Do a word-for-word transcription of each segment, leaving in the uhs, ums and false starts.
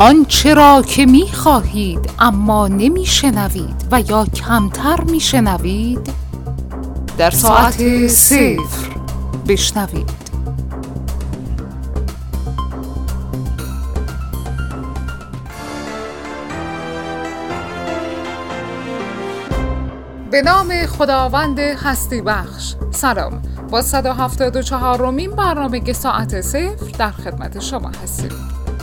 آنچه را که می خواهید اما نمی شنوید و یا کمتر می شنوید در ساعت صفر بشنوید. به نام خداوند هستی بخش. سلام، با صد و هفتاد و چهارمین برنامه ساعت صفر در خدمت شما هستیم.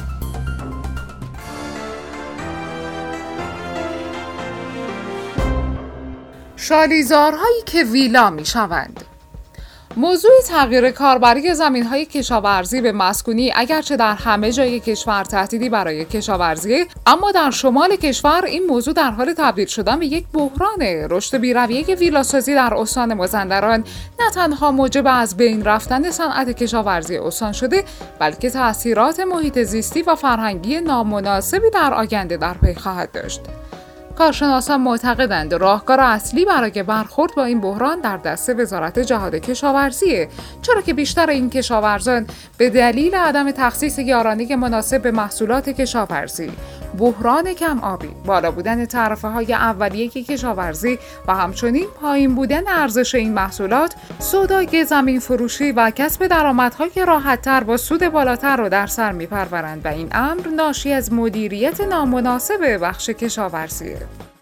شالیزارهایی که ویلا می شوند. موضوع تغییر کاربری زمین‌های کشاورزی به مسکونی اگرچه در همه جای کشور تهدیدی برای کشاورزی، اما در شمال کشور این موضوع در حال تبدیل شدن به یک بحرانه. رشد بی‌رویه ویلاسازی در استان مازندران نه تنها موجب از بین رفتن صنعت کشاورزی استان شده، بلکه تأثیرات محیط زیستی و فرهنگی نامناسبی در آینده در پی خواهد داشت. کارشناسان معتقدند راهکار اصلی برای برخورد با این بحران در دست وزارت جهاد کشاورزیه، چرا که بیشتر این کشاورزان به دلیل عدم تخصیص یارانه مناسب به محصولات کشاورزی، بحران کم آبی، بالا بودن تعرفه‌های اولیه کشاورزی و همچنین پایین بودن ارزش این محصولات، سودای زمین فروشی و کسب درآمدهای راحت‌تر با سود بالاتر را در سر می‌پرورند و این امر ناشی از مدیریت نامناسب بخش کشاورزیه.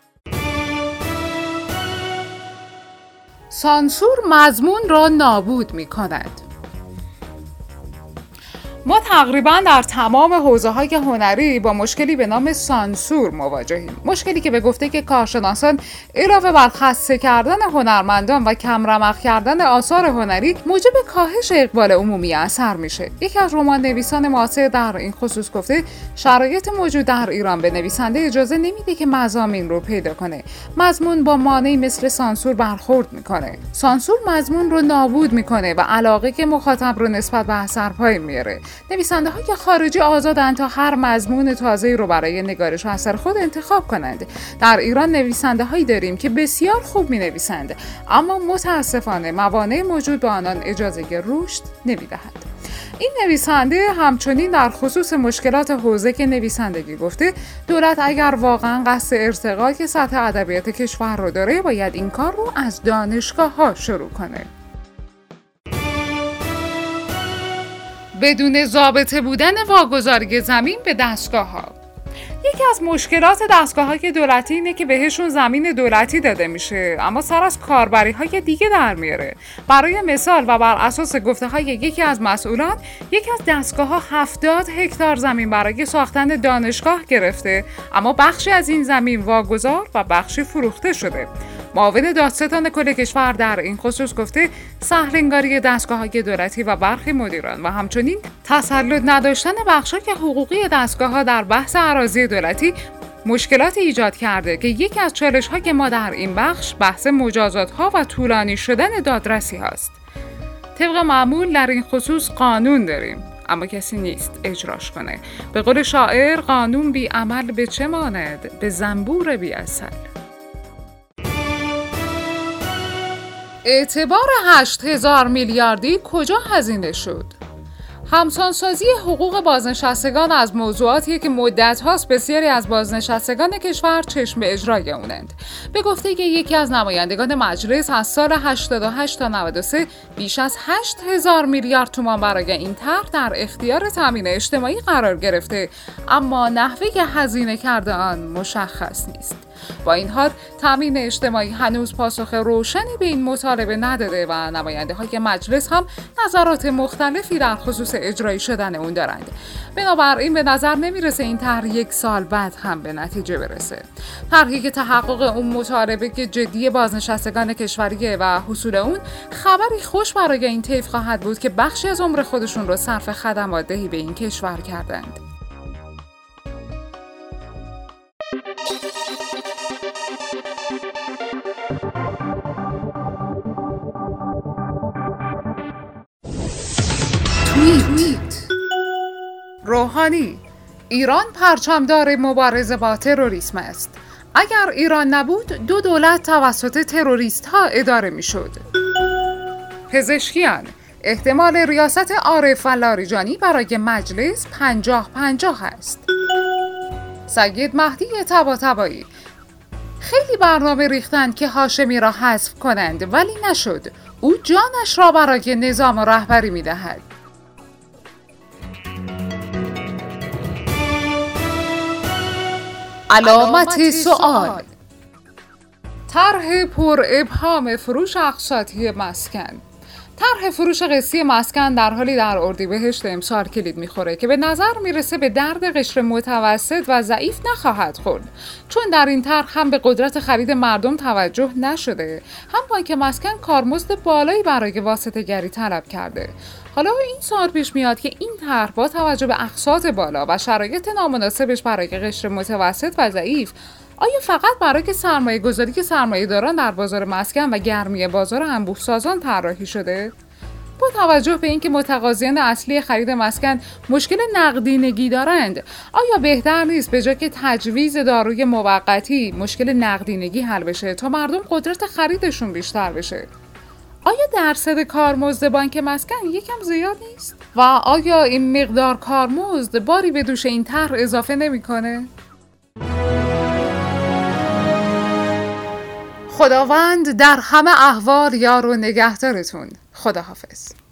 سانسور مضمون را نابود می‌کند. ما تقریباً در تمام حوزه‌های هنری با مشکلی به نام سانسور مواجهیم. مشکلی که به گفته که کارشناسان علاوه بر خسته کردن هنرمندان و کم رمق کردن آثار هنری، موجب کاهش اقبال عمومی اثر میشه. یکی از رمان نویسان معاصر در این خصوص گفته شرایط موجود در ایران به نویسنده اجازه نمیده که مضامین رو پیدا کنه. مضمون با مانعی مثل سانسور برخورد میکنه. سانسور مضمون رو نابود میکنه و علاقه که مخاطب رو نسبت به اثر پایین میاره. نویسنده های خارجی آزادند تا هر مضمون تازه‌ای رو برای نگارش و اثر خود انتخاب کنند. در ایران نویسنده هایی داریم که بسیار خوب می نویسند، اما متاسفانه موانع موجود به آنان اجازه رشد نمی دهد. این نویسنده همچنین در خصوص مشکلات حوزه که نویسندگی گفته دولت اگر واقعا قصد ارتقای سطح ادبیات کشور رو داره باید این کار رو از دانشگاه ها شروع کنه. بدون ضابطه بودن واگذاری زمین به دستگاه‌ها. یکی از مشکلات دستگاه‌های دولتی اینه که بهشون زمین دولتی داده میشه اما سر از کاربری‌های دیگه در میاره. برای مثال و بر اساس گفته‌های یکی از مسئولان، یکی از دستگاه‌ها هفتاد هکتار زمین برای ساختن دانشگاه گرفته، اما بخشی از این زمین واگذار و بخشی فروخته شده. معاون دادستان کل کشور در این خصوص گفته سهل‌انگاری دستگاه‌های دولتی و برخی مدیران و همچنین تسلط نداشتن بخشای حقوقی دستگاه‌ها در بحث اراضی دولتی مشکلاتی ایجاد کرده که یکی از چالش‌های ما در این بخش بحث مجازات‌ها و طولانی شدن دادرسی هاست. طبق معمول در این خصوص قانون داریم، اما کسی نیست اجراش کنه. به قول شاعر قانون بی عمل به چه ماند؟ به زنبور بی اصل. اعتبار هشت هزار میلیاردی کجا هزینه شد؟ همسانسازی حقوق بازنشستگان از موضوعاتی که مدت هاست بسیاری از بازنشستگان کشور چشم اجرای اونند. به گفته که یکی از نمایندگان مجلس از سال هشتاد و هشت تا نود و سه بیش از هشت هزار میلیارد تومان برای این طرح در اختیار تامین اجتماعی قرار گرفته، اما نحوه هزینه کرده آن مشخص نیست. با این حال تامین اجتماعی هنوز پاسخ روشنی به این مطالبه نداده و نماینده های مجلس هم نظرات مختلفی در خصوص اجرایی شدن اون دارند. بنابراین به نظر نمیرسه این طرح یک سال بعد هم به نتیجه برسه. طرحی که تحقق اون مطالبه که جدی بازنشستگان کشوریه و حصول اون خبری خوش برای این طیف خواهد بود که بخشی از عمر خودشون رو صرف خدمات دهی به این کشور کردند. توییت. روحانی: ایران پرچمدار مبارزه با تروریسم است. اگر ایران نبود دو دولت توسط تروریست ها اداره می شد. پزشکیان: احتمال ریاست عارف لاریجانی برای مجلس پنجاه پنجاه است. سید مهدی طباطبایی: خیلی برنامه ریختند که هاشمی را حذف کنند ولی نشد. او جانش را برای نظام رهبری می‌دهد. علامت سوال: طرح پر ابهام فروش اقساطی مسکن. طرح فروش قسطی مسکن در حالی در اردیبهشت امسال کلید میخوره که به نظر میرسه به درد قشر متوسط و ضعیف نخواهد خورد، چون در این طرح هم به قدرت خرید مردم توجه نشده، هم بانک مسکن کارمزد بالایی برای واسطه گری طلب کرده. حالا این سوال پیش میاد که این طرح با توجه به اقساط بالا و شرایط نامناسبش برای قشر متوسط و ضعیف، آیا فقط برای سرمایه گذاری که سرمایه داران در بازار مسکن و گرمی بازار انبوه سازان طراحی شده؟ با توجه به اینکه متقاضیان اصلی خرید مسکن مشکل نقدینگی دارند، آیا بهتر نیست به جای که تجویز داروی موقتی مشکل نقدینگی حل بشه تا مردم قدرت خریدشون بیشتر بشه؟ آیا درصد کارمزد بانک مسکن یکم زیاد نیست؟ و آیا این مقدار کارمزد باری به دوش این طرح اضافه نمی‌کنه؟ خداوند در همه احوال یار و نگهدارتون. خداحافظ.